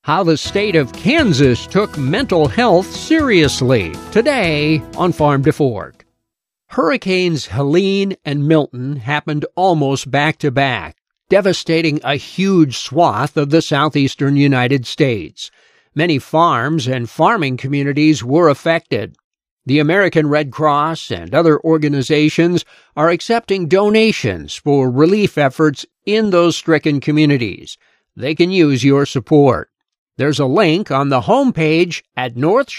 How the state of Kansas took mental health seriously. Today on Farm to Fork. Hurricanes Helene and Milton happened almost back to back, devastating a huge swath of the southeastern United States. Many farms and farming communities were affected. The American Red Cross and other organizations are accepting donations for relief efforts in those stricken communities. They can use your support. There's a link on the homepage at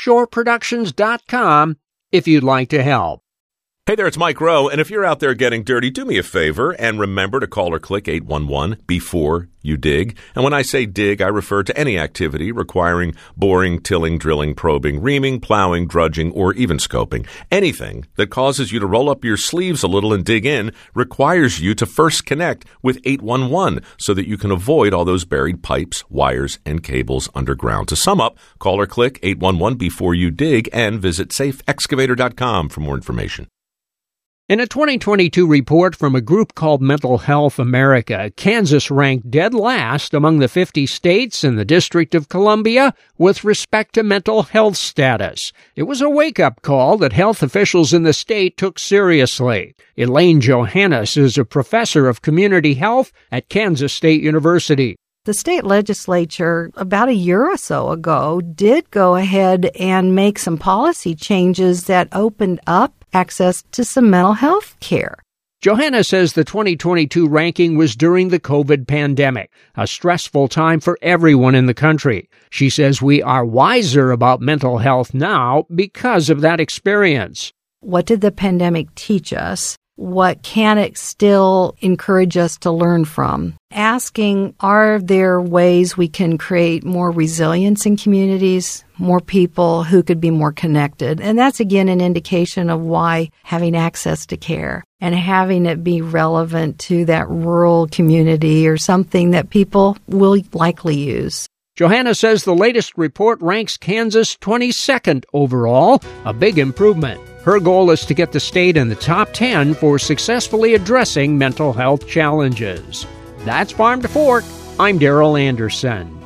northshoreproductions.com if you'd like to help. Hey there, it's Mike Rowe, and if you're out there getting dirty, do me a favor and remember to call or click 811 before you dig. And when I say dig, I refer to any activity requiring boring, tilling, drilling, probing, reaming, plowing, drudging, or even scoping. Anything that causes you to roll up your sleeves a little and dig in requires you to first connect with 811 so that you can avoid all those buried pipes, wires, and cables underground. To sum up, call or click 811 before you dig and visit safeexcavator.com for more information. In a 2022 report from a group called Mental Health America, Kansas ranked dead last among the 50 states in the District of Columbia with respect to mental health status. It was a wake-up call that health officials in the state took seriously. Elaine Johannes is a professor of community health at Kansas State University. The state legislature, about a year or so ago, did go ahead and make some policy changes that opened up access to some mental health care. Johanna says the 2022 ranking was during the COVID pandemic, a stressful time for everyone in the country. She says we are wiser about mental health now because of that experience. What did the pandemic teach us? What can it still encourage us to learn from? Asking, are there ways we can create more resilience in communities, more people who could be more connected? And that's, again, an indication of why having access to care and having it be relevant to that rural community or something that people will likely use. Johanna says the latest report ranks Kansas 22nd overall, a big improvement. Her goal is to get the state in the top 10 for successfully addressing mental health challenges. That's Farm to Fork. I'm Darrell Anderson.